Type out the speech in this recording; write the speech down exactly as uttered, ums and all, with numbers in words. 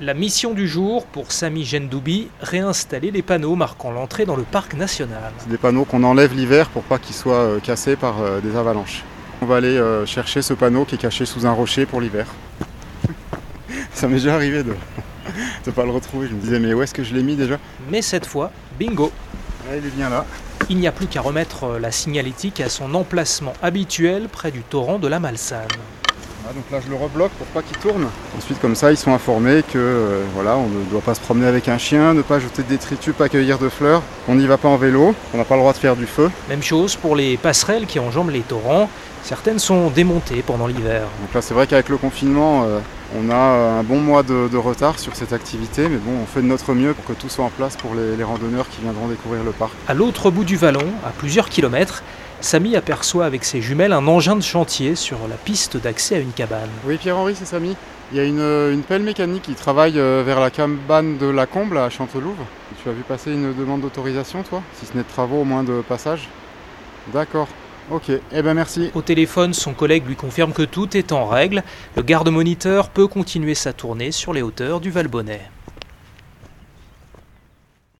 La mission du jour pour Sami Gendoubi, réinstaller les panneaux marquant l'entrée dans le parc national. C'est des panneaux qu'on enlève l'hiver pour pas qu'ils soient euh, cassés par euh, des avalanches. On va aller euh, chercher ce panneau qui est caché sous un rocher pour l'hiver. Ça m'est déjà arrivé de ne pas le retrouver. Je me disais mais où est-ce que je l'ai mis déjà ? Mais cette fois, bingo. Ah, il est bien là. Il n'y a plus qu'à remettre la signalétique à son emplacement habituel près du torrent de la Malsane. Ah, donc là je le rebloque pour pas qu'il tourne. Ensuite comme ça ils sont informés que euh, voilà, on ne doit pas se promener avec un chien, ne pas jeter de détritus, pas cueillir de fleurs, on n'y va pas en vélo, on n'a pas le droit de faire du feu. Même chose pour les passerelles qui enjambent les torrents. Certaines sont démontées pendant l'hiver. Donc là c'est vrai qu'avec le confinement euh, on a un bon mois de, de retard sur cette activité, mais bon on fait de notre mieux pour que tout soit en place pour les, les randonneurs qui viendront découvrir le parc. À l'autre bout du vallon, à plusieurs kilomètres, Sami aperçoit avec ses jumelles un engin de chantier sur la piste d'accès à une cabane. Oui Pierre-Henri, c'est Sami. Il y a une, une pelle mécanique qui travaille vers la cabane de la Comble à Chantelouve. Tu as vu passer une demande d'autorisation toi ? Si ce n'est de travaux, au moins de passage ? D'accord. Ok, eh ben merci. Au téléphone, son collègue lui confirme que tout est en règle. Le garde-moniteur peut continuer sa tournée sur les hauteurs du Valbonnet.